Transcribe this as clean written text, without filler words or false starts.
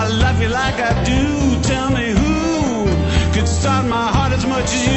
love you like I do. Tell me who could start my heart as much as you